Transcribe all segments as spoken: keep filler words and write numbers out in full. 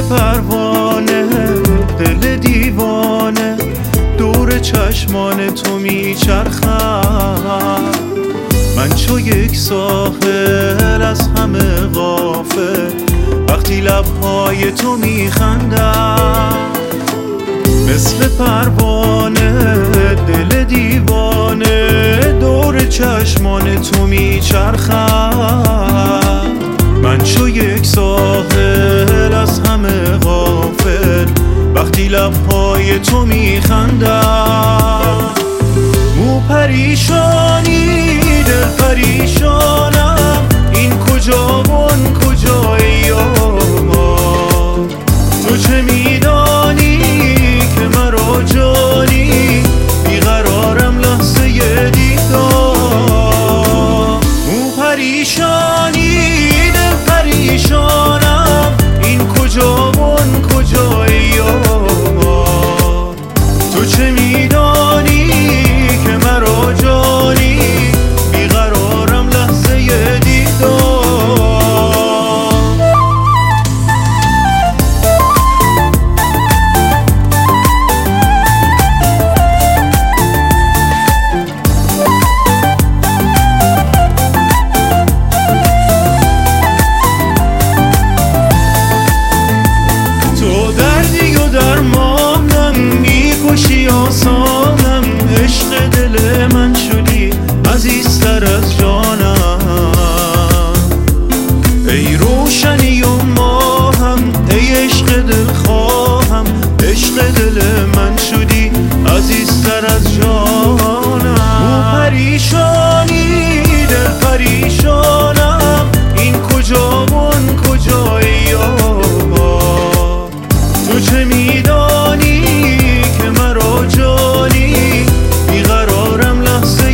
پروانه دل دیوانه دور چشمان تو میچرخم. من چو یک ساحل از همه غافل وقتی لبهای تو میخندم. مثل پروانه دل دیوانه دور چشمان تو میچرخم. من چو یک ساحل از همه غافل وقتی لبهای تو میخندم. مو پریشانی دل پریشانم این کجا و آن کجایی آمان. تو چه میدانی که مرا جانی بیقرارم لحظه دیدار. مو پریشانی دل پریشانم این کجا و آن کجایی آمان. تو چه میدانی که مرا جانی بیقرارم لحظه دیدار. تو دردی و درمانم میکشی آسانم. عشق دل من شدی عزیزتر از جانم. ای روشنی و ماهم ای عشق دل خواهم. عشق دل من شدی عزیزتر از جانم. مو پریشانی دل پریشانم این کجا و آن کجایی آباد. تو چه میدانی که مرا جانی بیقرارم لحظه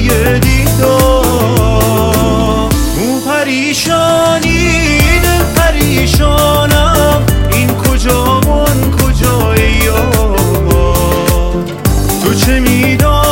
دیدار. مو پریشانی دل پریشانم این کجا و آن کجایی آباد. تو چه میدانی